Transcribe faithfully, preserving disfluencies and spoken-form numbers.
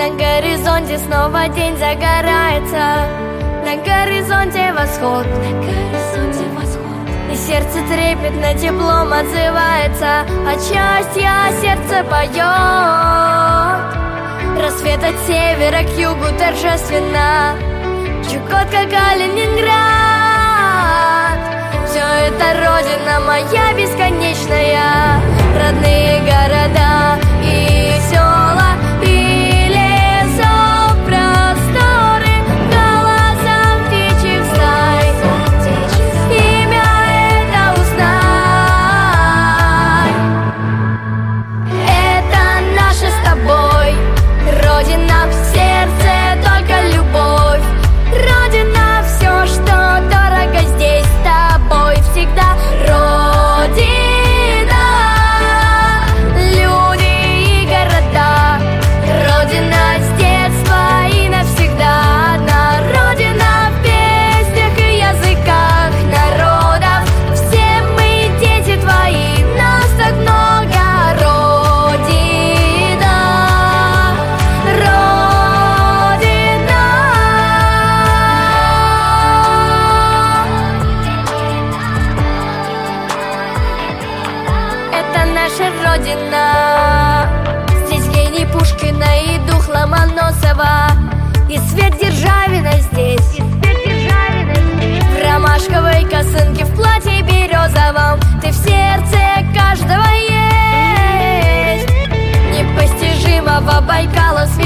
На горизонте снова день загорается, на горизонте восход, на горизонте восход. И сердце трепетно теплом отзывается, а счастье сердце поет. Рассвет от севера к югу торжественно, Чукотка, Калининград. Все это родина моя бесконечная, родные города и села, и лесов просторы, голосом птичьих стай. Имя это узнай. Это наша с тобой родина, в сердце только любовь. Родина, все, что дорого здесь с тобой всегда. Родина, люди и города, родина с детства и навсегда. Одна родина в песнях и языках народов. Все мы дети твои, нас так много. Родина, родина. Это наша родина. Здесь гений Пушкина и дух Ломоносова, и свет Державина здесь, в ромашковой косынке, в платье березовом. Ты в сердце каждого есть, непостижимого Байкала свет.